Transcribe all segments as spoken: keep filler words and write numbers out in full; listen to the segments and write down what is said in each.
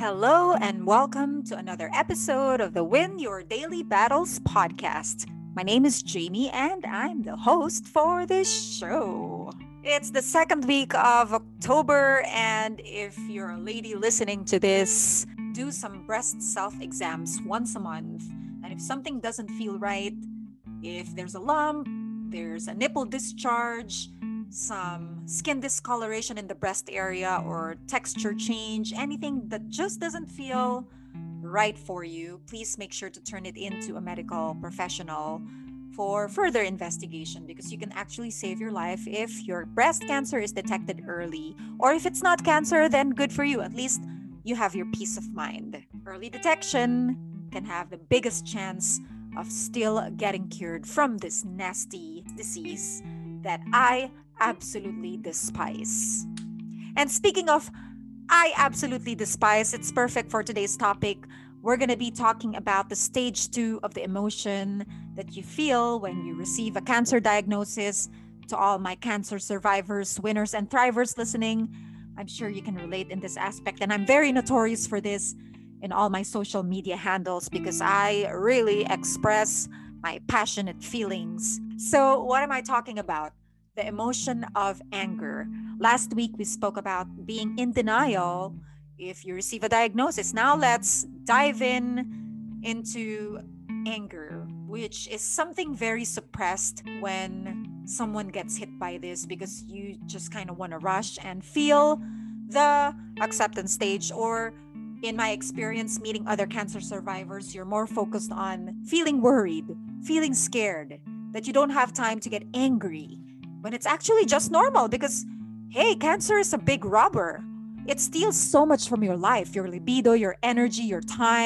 Hello, and welcome to another episode of the Win Your Daily Battles podcast. My name is Jamie, and I'm the host for this show. It's the second week of October, and if you're a lady listening to this, do some breast self exams once a month. And if something doesn't feel right, if there's a lump, there's a nipple discharge, some skin discoloration in the breast area, or texture change, anything that just doesn't feel right for you, please make sure to turn it into a medical professional for further investigation because you can actually save your life if your breast cancer is detected early. Or if it's not cancer, then good for you. At least you have your peace of mind. Early detection can have the biggest chance of still getting cured from this nasty disease that I absolutely despise. And speaking of I absolutely despise, it's perfect for today's topic. We're going to be talking about the stage two of the emotion that you feel when you receive a cancer diagnosis. To all my cancer survivors, winners, and thrivers listening, I'm sure you can relate in this aspect. And I'm very notorious for this in all my social media handles because I really express my passionate feelings. So, what am I talking about? The emotion of anger. Last week, we spoke about being in denial if you receive a diagnosis. Now, let's dive in into anger, which is something very suppressed when someone gets hit by this because you just kind of want to rush and feel the acceptance stage. Or, in my experience, meeting other cancer survivors, you're more focused on feeling worried, feeling scared, that you don't have time to get angry when it's actually just normal because, hey, cancer is a big robber. It steals so much from your life, your libido, your energy, your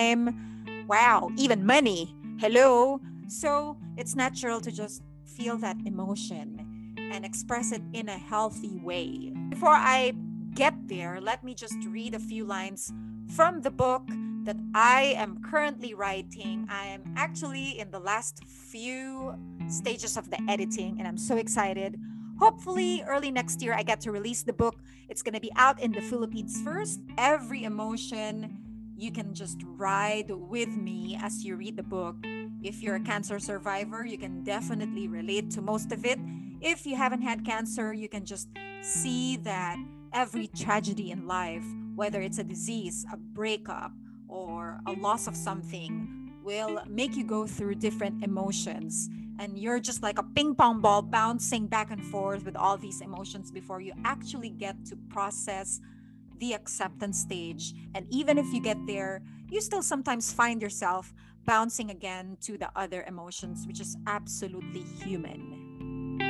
time. Wow, even money. Hello. So it's natural to just feel that emotion and express it in a healthy way. Before I get there, let me just read a few lines from the book that I am currently writing. I am actually in the last few stages of the editing and I'm so excited. Hopefully, early next year, I get to release the book. It's going to be out in the Philippines first. Every emotion, you can just ride with me as you read the book. If you're a cancer survivor, you can definitely relate to most of it. If you haven't had cancer, you can just see that every tragedy in life, whether it's a disease, a breakup, or a loss of something, will make you go through different emotions. And you're just like a ping pong ball bouncing back and forth with all these emotions before you actually get to process the acceptance stage. And even if you get there, you still sometimes find yourself bouncing again to the other emotions, which is absolutely human.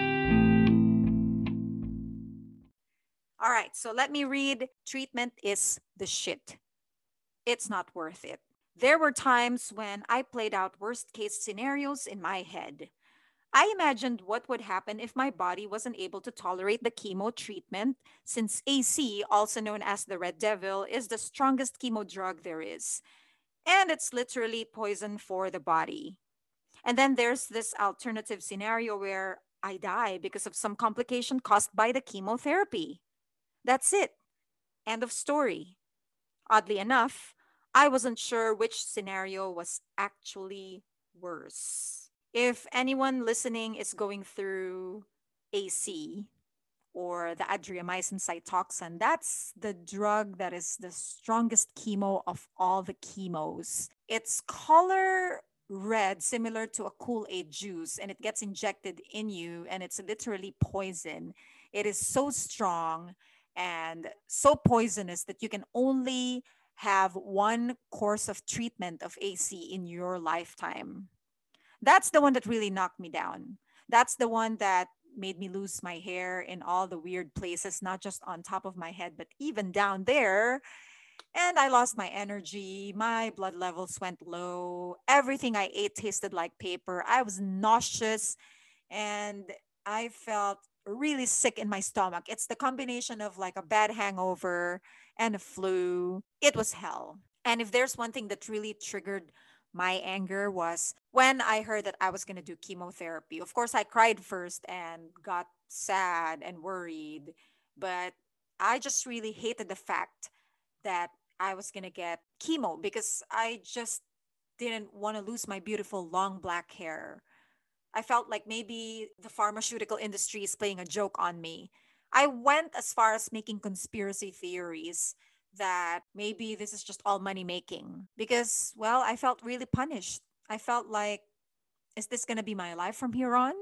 All right, so let me read. Treatment is the shit. It's not worth it. There were times when I played out worst case scenarios in my head. I imagined what would happen if my body wasn't able to tolerate the chemo treatment, since A C, also known as the Red Devil, is the strongest chemo drug there is. And it's literally poison for the body. And then there's this alternative scenario where I die because of some complication caused by the chemotherapy. That's it. End of story. Oddly enough, I wasn't sure which scenario was actually worse. If anyone listening is going through A C or the adriamycin cytoxan, that's the drug that is the strongest chemo of all the chemos. It's color red, similar to a Kool-Aid juice, and it gets injected in you, and it's literally poison. It is so strong and so poisonous that you can only have one course of treatment of A C in your lifetime. That's the one that really knocked me down. That's the one that made me lose my hair in all the weird places, not just on top of my head, but even down there. And I lost my energy. My blood levels went low. Everything I ate tasted like paper. I was nauseous and I felt really sick in my stomach. It's the combination of like a bad hangover and a flu. It was hell. And if there's one thing that really triggered my anger was when I heard that I was going to do chemotherapy. Of course, I cried first and got sad and worried, but I just really hated the fact that I was going to get chemo because I just didn't want to lose my beautiful long black hair. I felt like maybe the pharmaceutical industry is playing a joke on me. I went as far as making conspiracy theories that maybe this is just all money making because, well, I felt really punished. I felt like, is this going to be my life from here on?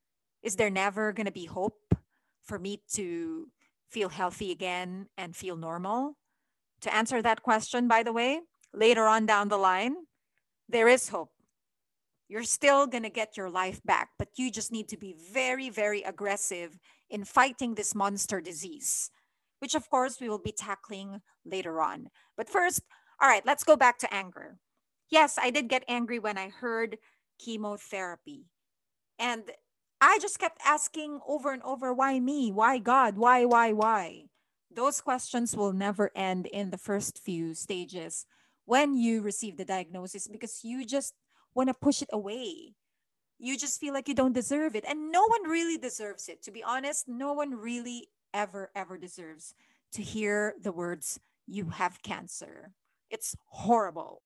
Is there never going to be hope for me to feel healthy again and feel normal? To answer that question, by the way, later on down the line, there is hope. You're still going to get your life back, but you just need to be very, very aggressive in fighting this monster disease, which of course we will be tackling later on. But first, all right, let's go back to anger. Yes, I did get angry when I heard chemotherapy. And I just kept asking over and over, why me? Why God? Why, why, why? Those questions will never end in the first few stages when you receive the diagnosis because you just want to push it away. You just feel like you don't deserve it. And no one really deserves it. To be honest, no one really ever, ever deserves to hear the words, you have cancer. It's horrible.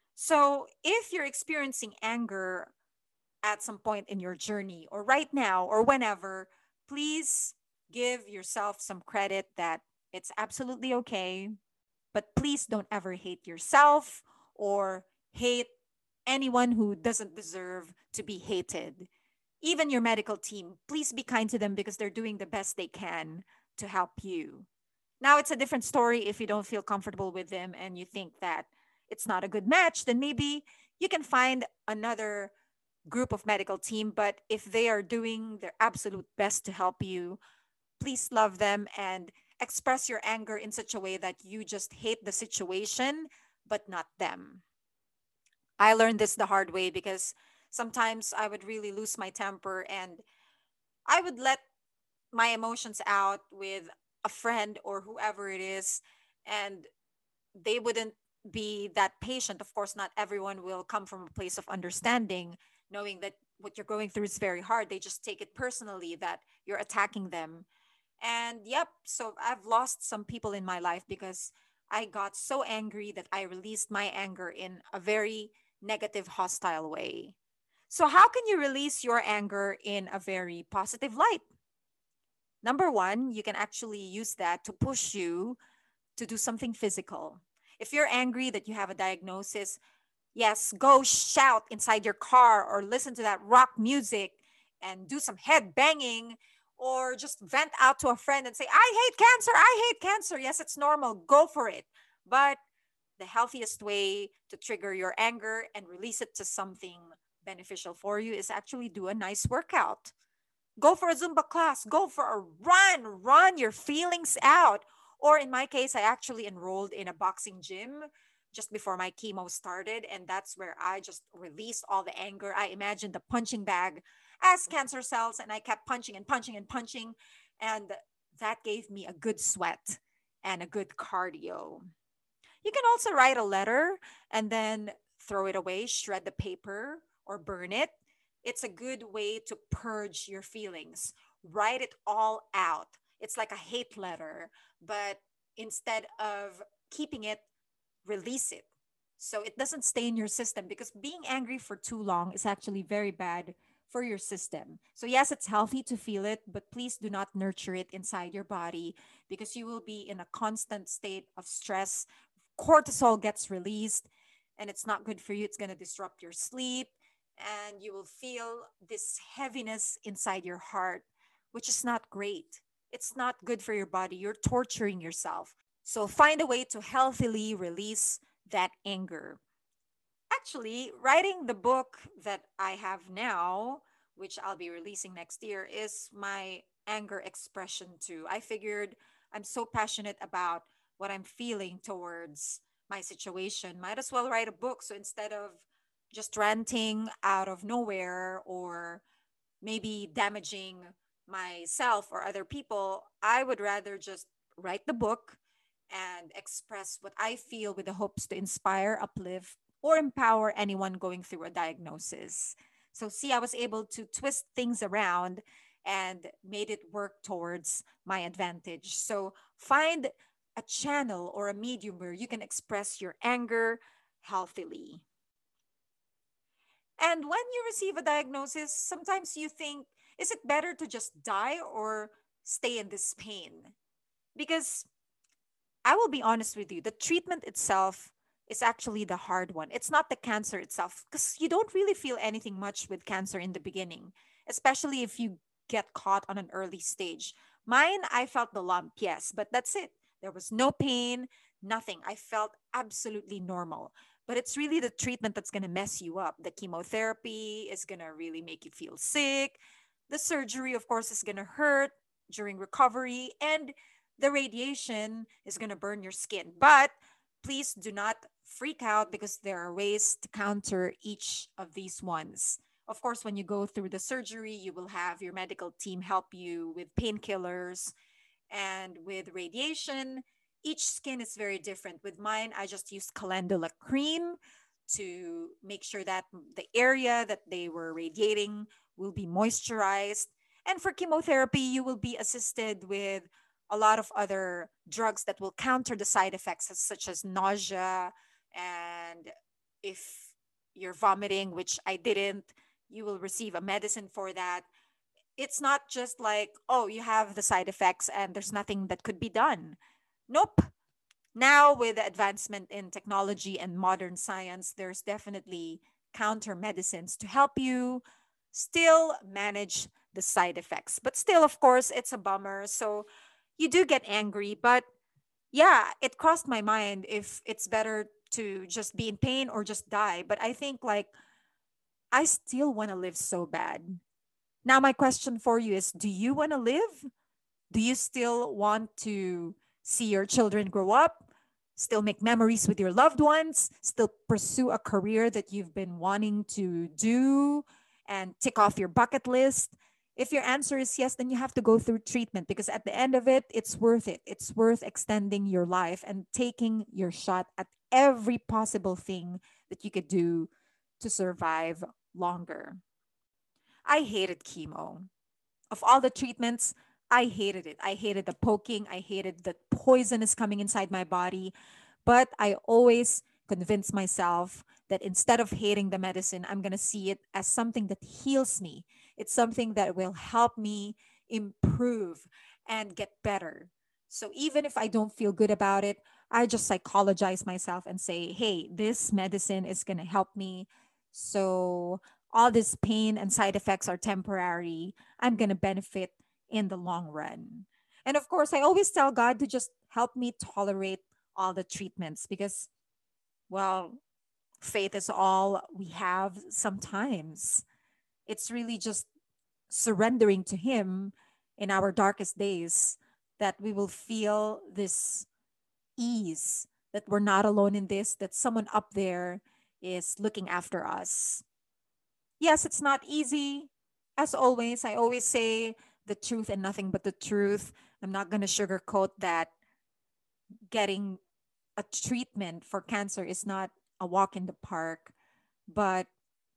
So if you're experiencing anger at some point in your journey or right now or whenever, please give yourself some credit that it's absolutely okay. But please don't ever hate yourself or hate anyone who doesn't deserve to be hated. Even your medical team, please be kind to them because they're doing the best they can to help you. Now, it's a different story if you don't feel comfortable with them and you think that it's not a good match, then maybe you can find another group of medical team. But if they are doing their absolute best to help you, please love them and express your anger in such a way that you just hate the situation, but not them. I learned this the hard way because sometimes I would really lose my temper and I would let my emotions out with a friend or whoever it is, and they wouldn't be that patient. Of course, not everyone will come from a place of understanding, knowing that what you're going through is very hard. They just take it personally that you're attacking them. And yep, so I've lost some people in my life because I got so angry that I released my anger in a very negative, hostile way. So, how can you release your anger in a very positive light? Number one, you can actually use that to push you to do something physical. If you're angry that you have a diagnosis, yes, go shout inside your car or listen to that rock music and do some head banging or just vent out to a friend and say, I hate cancer, I hate cancer. Yes, it's normal. Go for it. But the healthiest way to trigger your anger and release it to something beneficial for you is actually do a nice workout. Go for a Zumba class, go for a run, run your feelings out. Or in my case, I actually enrolled in a boxing gym just before my chemo started. And that's where I just released all the anger. I imagined the punching bag as cancer cells, and I kept punching and punching and punching. And that gave me a good sweat and a good cardio. You can also write a letter and then throw it away, shred the paper, or burn it. It's a good way to purge your feelings. Write it all out. It's like a hate letter, but instead of keeping it, release it. So it doesn't stay in your system because being angry for too long is actually very bad for your system. So, yes, it's healthy to feel it, but please do not nurture it inside your body because you will be in a constant state of stress. Cortisol gets released and it's not good for you. It's going to disrupt your sleep and you will feel this heaviness inside your heart, which is not great. It's not good for your body. You're torturing yourself. So find a way to healthily release that anger. Actually, writing the book that I have now, which I'll be releasing next year, is my anger expression too. I figured I'm so passionate about what I'm feeling towards my situation. Might as well write a book. So instead of just ranting out of nowhere or maybe damaging myself or other people, I would rather just write the book and express what I feel with the hopes to inspire, uplift, or empower anyone going through a diagnosis. So, see, I was able to twist things around and made it work towards my advantage. So, find a channel or a medium where you can express your anger healthily. And when you receive a diagnosis, sometimes you think, is it better to just die or stay in this pain? Because I will be honest with you, the treatment itself is actually the hard one. It's not the cancer itself, because you don't really feel anything much with cancer in the beginning, especially if you get caught on an early stage. Mine, I felt the lump, yes, but that's it. There was no pain, nothing. I felt absolutely normal. But it's really the treatment that's going to mess you up. The chemotherapy is going to really make you feel sick. The surgery, of course, is going to hurt during recovery. And the radiation is going to burn your skin. But please do not freak out, because there are ways to counter each of these ones. Of course, when you go through the surgery, you will have your medical team help you with painkillers and with radiation. Each skin is very different. With mine, I just used calendula cream to make sure that the area that they were radiating will be moisturized. And for chemotherapy, you will be assisted with a lot of other drugs that will counter the side effects, as- such as nausea. And if you're vomiting, which I didn't, you will receive a medicine for that. It's not just like, oh, you have the side effects and there's nothing that could be done. Nope. Now, with the advancement in technology and modern science, there's definitely counter medicines to help you still manage the side effects. But still, of course, it's a bummer. So you do get angry. But yeah, it crossed my mind if it's better to just be in pain or just die. But I think, like, I still want to live so bad. Now, my question for you is, do you want to live? Do you still want to see your children grow up, still make memories with your loved ones, still pursue a career that you've been wanting to do and tick off your bucket list? If your answer is yes, then you have to go through treatment, because at the end of it, it's worth it. It's worth extending your life and taking your shot at every possible thing that you could do to survive longer. I hated chemo. Of all the treatments, I hated it. I hated the poking. I hated the poison is coming inside my body. But I always convinced myself that instead of hating the medicine, I'm going to see it as something that heals me. It's something that will help me improve and get better. So even if I don't feel good about it, I just psychologize myself and say, hey, this medicine is going to help me. So all this pain and side effects are temporary. I'm going to benefit in the long run. And of course, I always tell God to just help me tolerate all the treatments, because, well, faith is all we have sometimes. It's really just surrendering to Him in our darkest days that we will feel this ease, that we're not alone in this, that someone up there is looking after us. Yes, it's not easy. As always, I always say the truth and nothing but the truth. I'm not going to sugarcoat that getting a treatment for cancer is not a walk in the park, but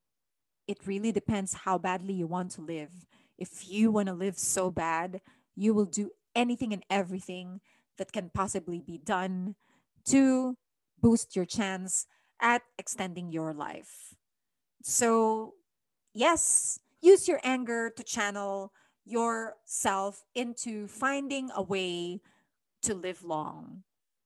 it really depends how badly you want to live. If you want to live so bad, you will do anything and everything that can possibly be done to boost your chance at extending your life. So, yes, use your anger to channel yourself into finding a way to live long.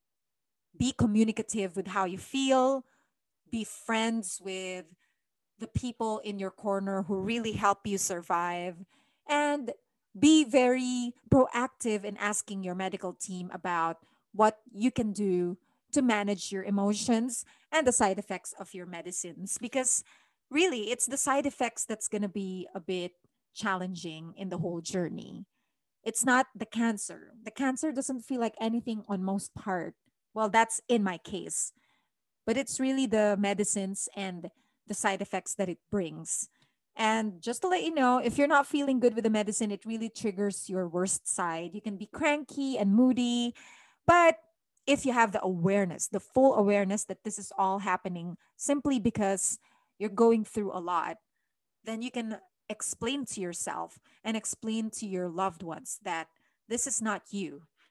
Be communicative with how you feel, be friends with the people in your corner who really help you survive, and be very proactive in asking your medical team about what you can do to manage your emotions and the side effects of your medicines, because really it's the side effects that's going to be a bit challenging in the whole journey. It's not the cancer. The cancer doesn't feel like anything on most part. Well, that's in my case, but it's really the medicines and the side effects that it brings. And just to let you know, if you're not feeling good with the medicine, it really triggers your worst side. You can be cranky and moody, but if you have the awareness, the full awareness that this is all happening simply because you're going through a lot, then you can explain to yourself and explain to your loved ones that this is not you.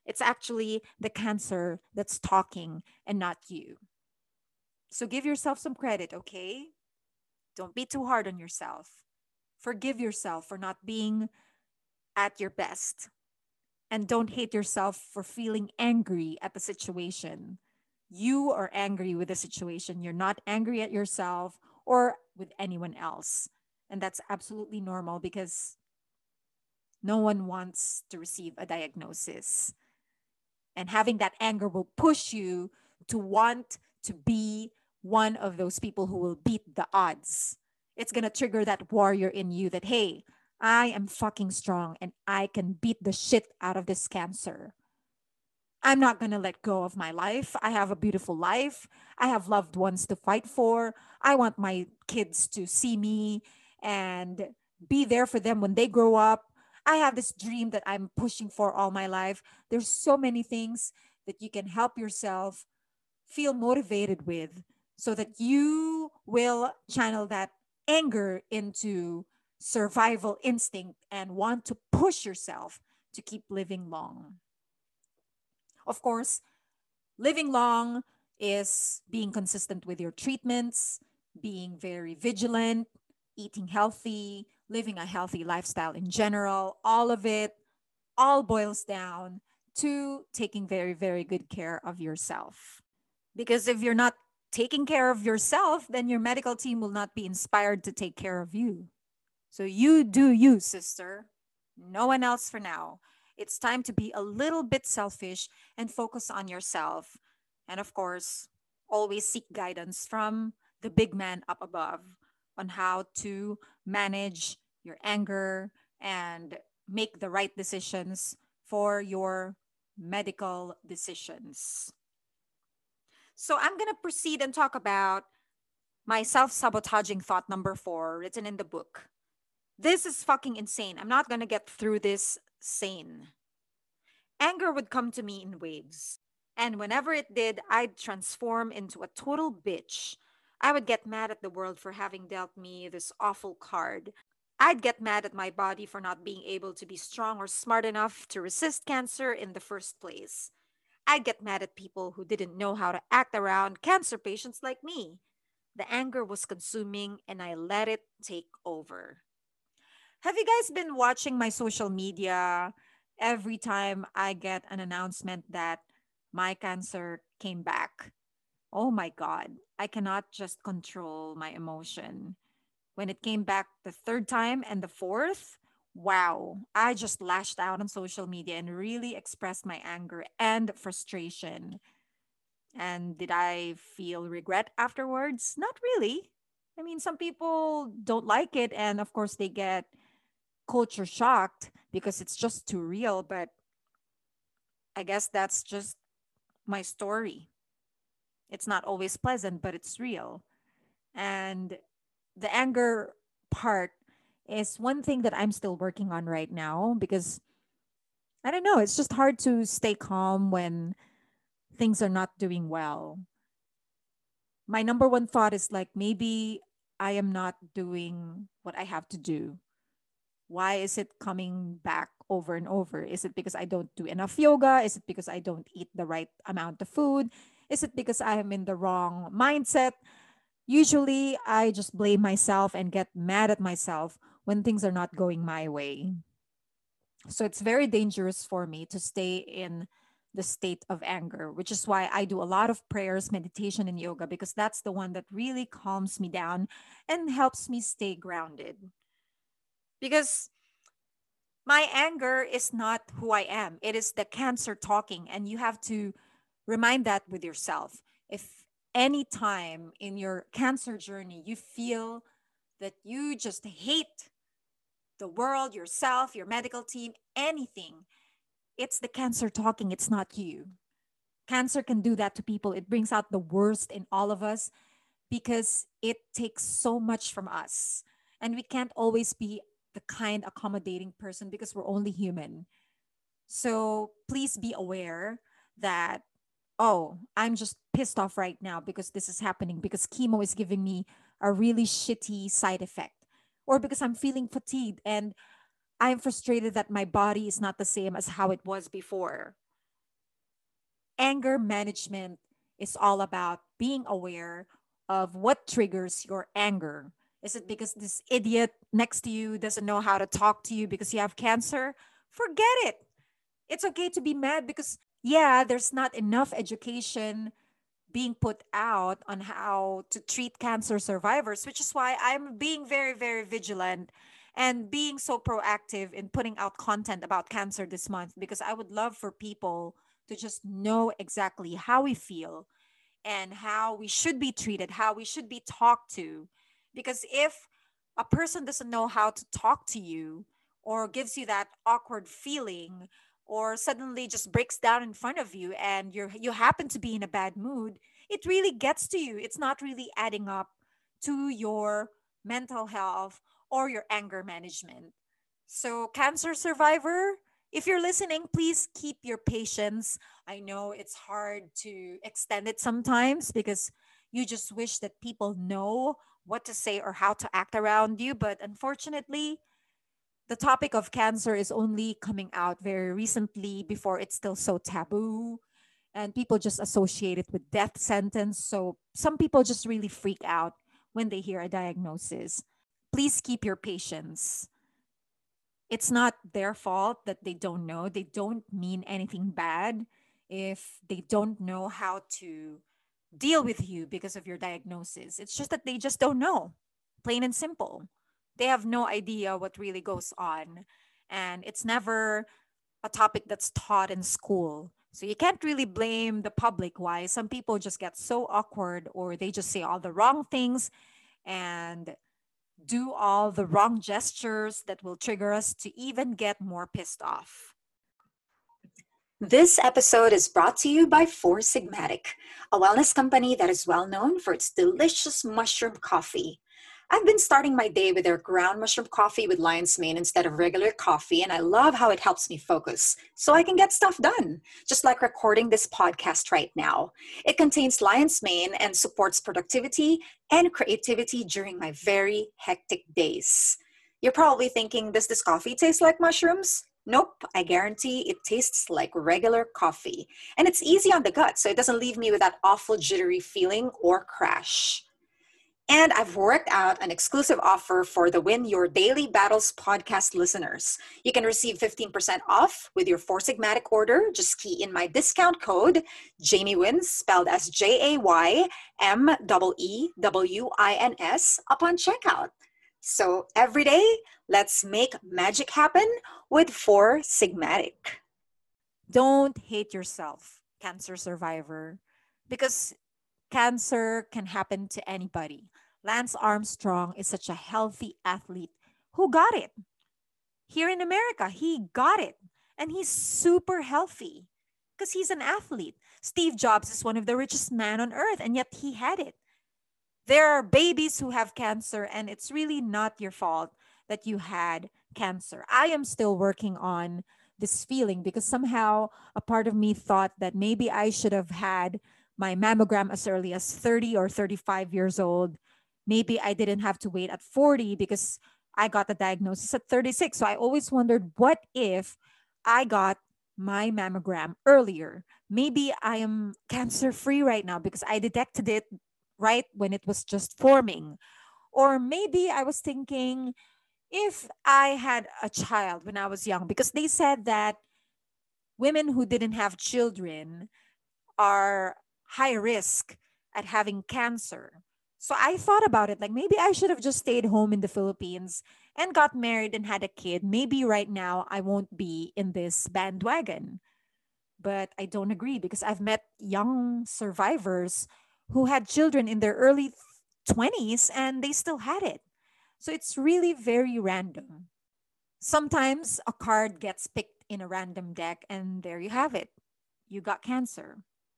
It's actually the cancer that's talking and not you. So give yourself some credit, okay? Don't be too hard on yourself. Forgive yourself for not being at your best. And don't hate yourself for feeling angry at the situation. You are angry with the situation. You're not angry at yourself or with anyone else. And that's absolutely normal because no one wants to receive a diagnosis. And having that anger will push you to want to be one of those people who will beat the odds. It's going to trigger that warrior in you that, hey, I am fucking strong and I can beat the shit out of this cancer. I'm not going to let go of my life. I have a beautiful life. I have loved ones to fight for. I want my kids to see me and be there for them when they grow up. I have this dream that I'm pushing for all my life. There's so many things that you can help yourself feel motivated with so that you will channel that anger into survival instinct and want to push yourself to keep living long. Of course, living long is being consistent with your treatments, being very vigilant, eating healthy, living a healthy lifestyle in general. All of it all boils down to taking very, very good care of yourself. Because if you're not taking care of yourself, then your medical team will not be inspired to take care of you. So you do you, sister. No one else for now. It's time to be a little bit selfish and focus on yourself. And of course, always seek guidance from the big man up above on how to manage your anger and make the right decisions for your medical decisions. So I'm going to proceed and talk about my self sabotaging thought number four written in the book. This is fucking insane. I'm not going to get through this sane. Anger would come to me in waves. And whenever it did, I'd transform into a total bitch. I would get mad at the world for having dealt me this awful card. I'd get mad at my body for not being able to be strong or smart enough to resist cancer in the first place. I'd get mad at people who didn't know how to act around cancer patients like me. The anger was consuming and I let it take over. Have you guys been watching my social media every time I get an announcement that my cancer came back? Oh my God, I cannot just control my emotion. When it came back the third time and the fourth, wow, I just lashed out on social media and really expressed my anger and frustration. And did I feel regret afterwards? Not really. I mean, some people don't like it, and of course, they get culture shocked because it's just too real. But I guess that's just my story. It's not always pleasant, but it's real. And the anger part is one thing that I'm still working on right now because I don't know, it's just hard to stay calm when things are not doing well. My number one thought is like maybe I am not doing what I have to do. Why is it coming back over and over? Is it because I don't do enough yoga? Is it because I don't eat the right amount of food? Is it because I am in the wrong mindset? Usually, I just blame myself and get mad at myself when things are not going my way. So it's very dangerous for me to stay in the state of anger, which is why I do a lot of prayers, meditation, and yoga because that's the one that really calms me down and helps me stay grounded. Because my anger is not who I am, it is the cancer talking. And you have to remind that with yourself. If any time in your cancer journey you feel that you just hate the world, yourself, your medical team, anything, it's the cancer talking, it's not you. Cancer can do that to people. It brings out the worst in all of us because it takes so much from us. And we can't always be the kind, accommodating person because we're only human. So please be aware that, oh, I'm just pissed off right now because this is happening, because chemo is giving me a really shitty side effect, or because I'm feeling fatigued and I'm frustrated that my body is not the same as how it was before. Anger management is all about being aware of what triggers your anger. Is it because this idiot next to you doesn't know how to talk to you because you have cancer? Forget it. It's okay to be mad because, yeah, there's not enough education being put out on how to treat cancer survivors, which is why I'm being very, very vigilant and being so proactive in putting out content about cancer this month because I would love for people to just know exactly how we feel and how we should be treated, how we should be talked to. Because if a person doesn't know how to talk to you or gives you that awkward feeling or suddenly just breaks down in front of you and you're you happen to be in a bad mood, it really gets to you. It's not really adding up to your mental health or your anger management. So, cancer survivor, if you're listening, please keep your patience. I know it's hard to extend it sometimes because you just wish that people know what to say or how to act around you. But unfortunately, the topic of cancer is only coming out very recently before it's still so taboo and people just associate it with death sentence. So some people just really freak out when they hear a diagnosis. Please keep your patience. It's not their fault that they don't know. They don't mean anything bad if they don't know how to deal with you because of your diagnosis. It's just that they just don't know, plain and simple. They have no idea what really goes on. And it's never a topic that's taught in school. So you can't really blame the public why some people just get so awkward or they just say all the wrong things and do all the wrong gestures that will trigger us to even get more pissed off. This episode is brought to you by Four Sigmatic, a wellness company that is well known for its delicious mushroom coffee. I've been starting my day with their ground mushroom coffee with lion's mane instead of regular coffee, and I love how it helps me focus so I can get stuff done, just like recording this podcast right now. It contains lion's mane and supports productivity and creativity during my very hectic days. You're probably thinking, does this coffee taste like mushrooms? Nope, I guarantee it tastes like regular coffee. And it's easy on the gut, so it doesn't leave me with that awful jittery feeling or crash. And I've worked out an exclusive offer for the Win Your Daily Battles podcast listeners. You can receive fifteen percent off with your Four Sigmatic order. Just key in my discount code, Jamie Wins, spelled as J A Y M E E W I N S, upon checkout. So every day, let's make magic happen with Four Sigmatic. Don't hate yourself, cancer survivor, because cancer can happen to anybody. Lance Armstrong is such a healthy athlete who got it. Here in America, he got it. And he's super healthy because he's an athlete. Steve Jobs is one of the richest men on earth, and yet he had it. There are babies who have cancer, and it's really not your fault that you had cancer. I am still working on this feeling because somehow a part of me thought that maybe I should have had my mammogram as early as thirty or thirty-five years old. Maybe I didn't have to wait at forty because I got the diagnosis at thirty-six. So I always wondered, what if I got my mammogram earlier? Maybe I am cancer free right now because I detected it right when it was just forming. Or maybe I was thinking, if I had a child when I was young, because they said that women who didn't have children are high risk at having cancer. So I thought about it like maybe I should have just stayed home in the Philippines and got married and had a kid. Maybe right now I won't be in this bandwagon. But I don't agree because I've met young survivors who had children in their early twenties and they still had it. So it's really very random. Sometimes a card gets picked in a random deck and there you have it. You got cancer.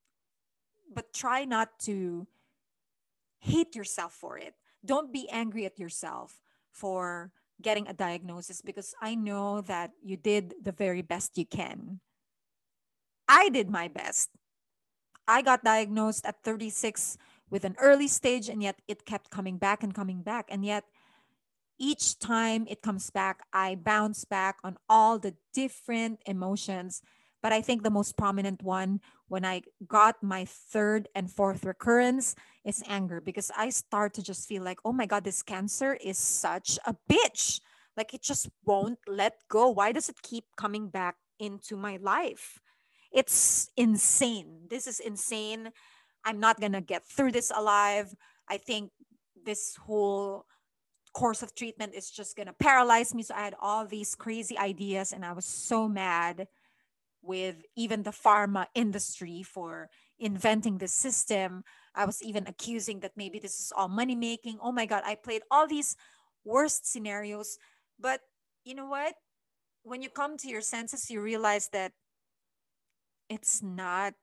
But try not to hate yourself for it. Don't be angry at yourself for getting a diagnosis because I know that you did the very best you can. I did my best. I got diagnosed at thirty-six with an early stage, and yet it kept coming back and coming back. And yet, each time it comes back, I bounce back on all the different emotions But I think the most prominent one when I got my third and fourth recurrence is anger, because I start to just feel like, oh my God, this cancer is such a bitch. Like it just won't let go. Why does it keep coming back into my life? It's insane. This is insane. I'm not going to get through this alive. I think this whole course of treatment is just going to paralyze me. So I had all these crazy ideas, and I was so mad with even the pharma industry for inventing this system. I was even accusing that maybe this is all money making. Oh my God, I played all these worst scenarios. But you know what? When you come to your senses, you realize that it's not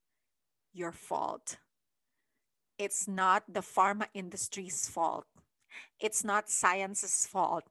your fault. It's not the pharma industry's fault. It's not science's fault.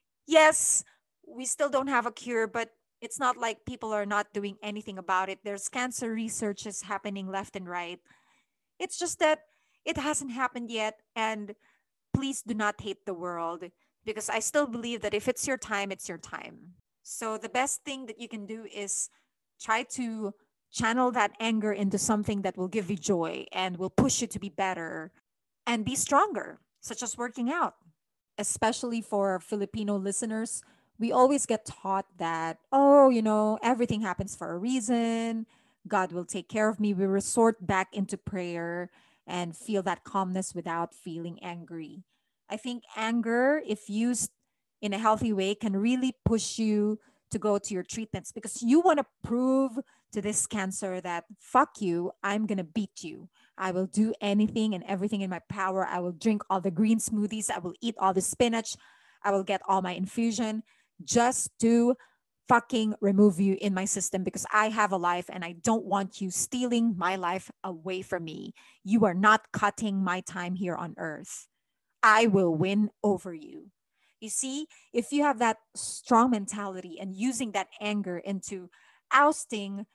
Yes, we still don't have a cure, but it's not like people are not doing anything about it. There's cancer researches happening left and right. It's just that it hasn't happened yet. And please do not hate the world, because I still believe that if it's your time, it's your time. So the best thing that you can do is try to channel that anger into something that will give you joy and will push you to be better and be stronger, such as working out. Especially for Filipino listeners, we always get taught that, oh, you know, everything happens for a reason. God will take care of me. We resort back into prayer and feel that calmness without feeling angry. I think anger, if used in a healthy way, can really push you to go to your treatments, because you want to prove to this cancer that fuck you, I'm going to beat you. I will do anything and everything in my power. I will drink all the green smoothies. I will eat all the spinach. I will get all my infusion just to fucking remove you in my system, because I have a life and I don't want you stealing my life away from me. You are not cutting my time here on earth. I will win over you. You see, if you have that strong mentality and using that anger into ousting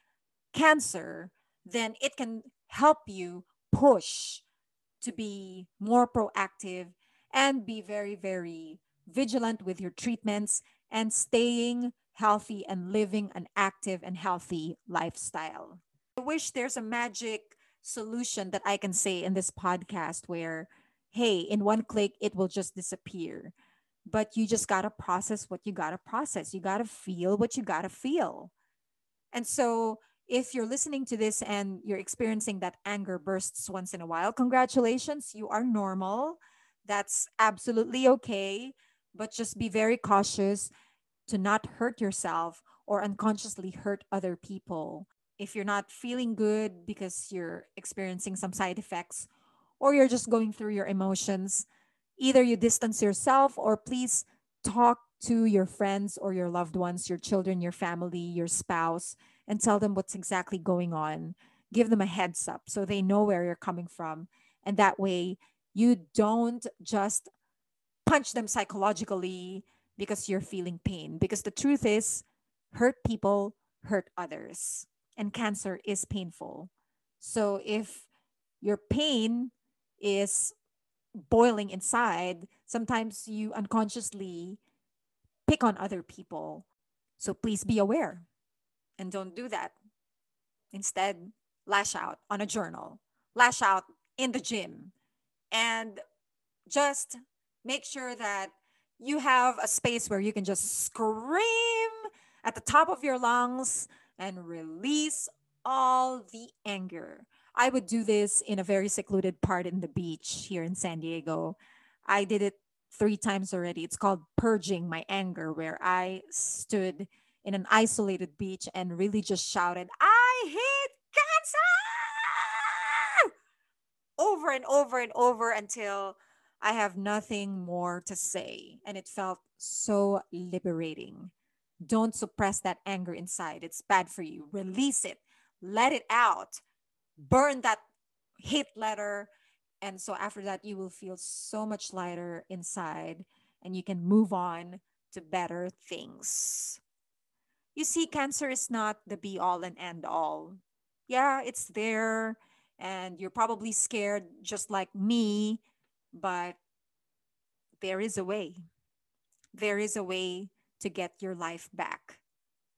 cancer, then it can help you push to be more proactive and be very, very vigilant with your treatments and staying healthy and living an active and healthy lifestyle. I wish there's a magic solution that I can say in this podcast where, hey, in one click, it will just disappear. But you just got to process what you got to process. You got to feel what you got to feel. And so, if you're listening to this and you're experiencing that anger bursts once in a while, congratulations, you are normal. That's absolutely okay. But just be very cautious to not hurt yourself or unconsciously hurt other people. If you're not feeling good because you're experiencing some side effects or you're just going through your emotions, either you distance yourself or please talk to your friends or your loved ones, your children, your family, your spouse, and tell them what's exactly going on. Give them a heads up so they know where you're coming from. And that way, you don't just punch them psychologically because you're feeling pain. Because the truth is, hurt people hurt others, and cancer is painful. So if your pain is boiling inside, sometimes you unconsciously pick on other people. So please be aware and don't do that. Instead, lash out on a journal, lash out in the gym, and just make sure that you have a space where you can just scream at the top of your lungs and release all the anger. I would do this in a very secluded part in the beach here in San Diego. I did it three times already. It's called purging my anger, where I stood in an isolated beach and really just shouted, I hate cancer! Over and over and over until I have nothing more to say. And it felt so liberating. Don't suppress that anger inside. It's bad for you. Release it, let it out, burn that hate letter. And so after that, you will feel so much lighter inside and you can move on to better things. You see, cancer is not the be all and end all. Yeah, it's there, and you're probably scared just like me, but there is a way. There is a way to get your life back.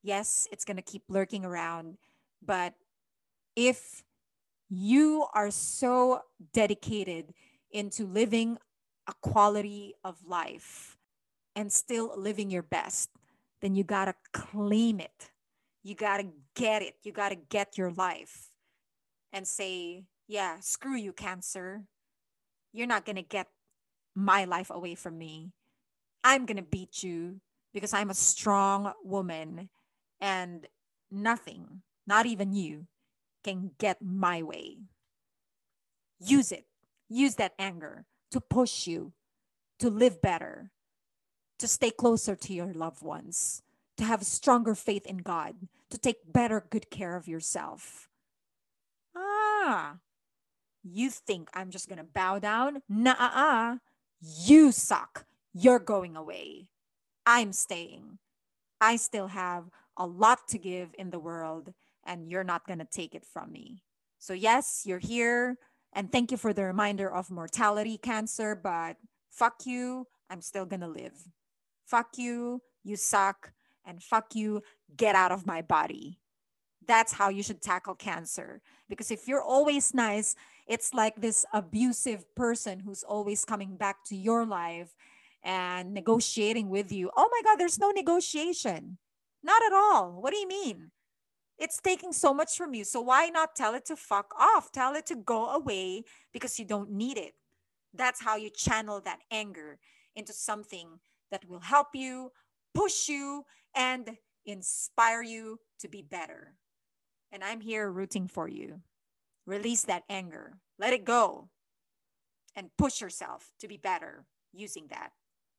Yes, it's going to keep lurking around. But if you are so dedicated into living a quality of life and still living your best, then you got to claim it. You got to get it. You got to get your life and say, yeah, screw you, cancer. You're not going to get my life away from me. I'm going to beat you because I'm a strong woman and nothing, not even you, can get my way. Use it. Use that anger to push you to live better, to stay closer to your loved ones, to have stronger faith in God, to take better good care of yourself. Ah, you think I'm just going to bow down? Nah, you suck. You're going away. I'm staying. I still have a lot to give in the world, and you're not going to take it from me. So, yes, you're here, and thank you for the reminder of mortality, cancer, but fuck you, I'm still going to live. Fuck you, you suck, and fuck you, get out of my body. That's how you should tackle cancer. Because if you're always nice, it's like this abusive person who's always coming back to your life and negotiating with you. Oh my God, there's no negotiation. Not at all. What do you mean? It's taking so much from you. So why not tell it to fuck off? Tell it to go away because you don't need it. That's how you channel that anger into something that will help you, push you, and inspire you to be better. And I'm here rooting for you. Release that anger, let it go, and push yourself to be better using that.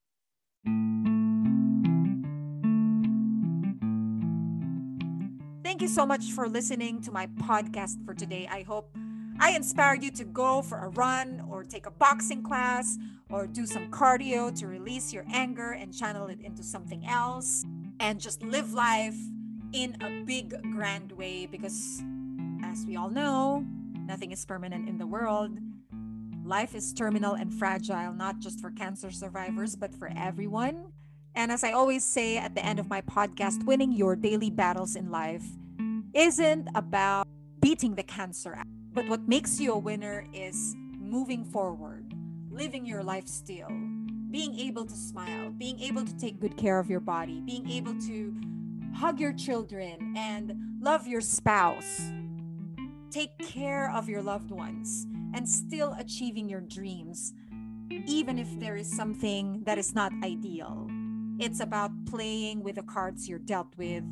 Thank you so much for listening to my podcast for today. I hope I inspired you to go for a run or take a boxing class or do some cardio to release your anger and channel it into something else and just live life in a big, grand way because, as we all know, nothing is permanent in the world. Life is terminal and fragile, not just for cancer survivors, but for everyone. And as I always say at the end of my podcast, winning your daily battles in life isn't about beating the cancer out. But what makes you a winner is moving forward, living your life still, being able to smile, being able to take good care of your body, being able to hug your children and love your spouse, take care of your loved ones, and still achieving your dreams, even if there is something that is not ideal. It's about playing with the cards you're dealt with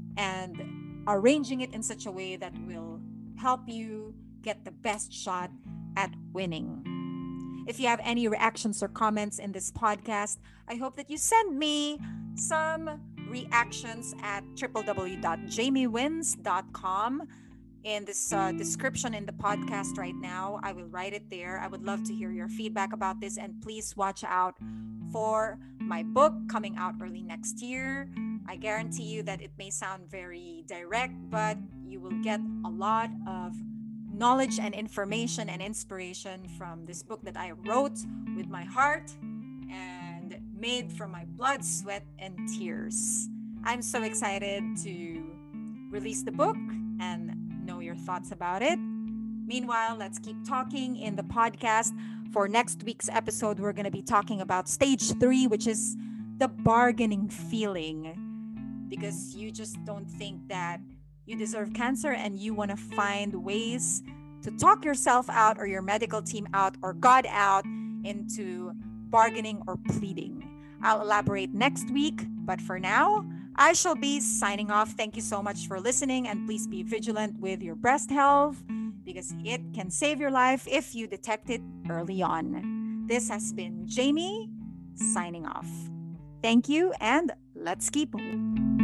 and arranging it in such a way that will help you get the best shot at winning. If you have any reactions or comments in this podcast, I hope that you send me some reactions at w w w dot jamie wins dot com. In this uh, description in the podcast right now, I will write it there. I would love to hear your feedback about this, and please watch out for my book coming out early next year. I guarantee you that it may sound very direct, but you will get a lot of knowledge and information and inspiration from this book that I wrote with my heart and made from my blood, sweat, and tears. I'm so excited to release the book and know your thoughts about it. Meanwhile, let's keep talking in the podcast. For next week's episode, we're going to be talking about stage three, which is the bargaining feeling. Because you just don't think that you deserve cancer and you want to find ways to talk yourself out or your medical team out or God out into bargaining or pleading. I'll elaborate next week, but for now, I shall be signing off. Thank you so much for listening, and please be vigilant with your breast health because it can save your life if you detect it early on. This has been Jamie signing off. Thank you, and let's keep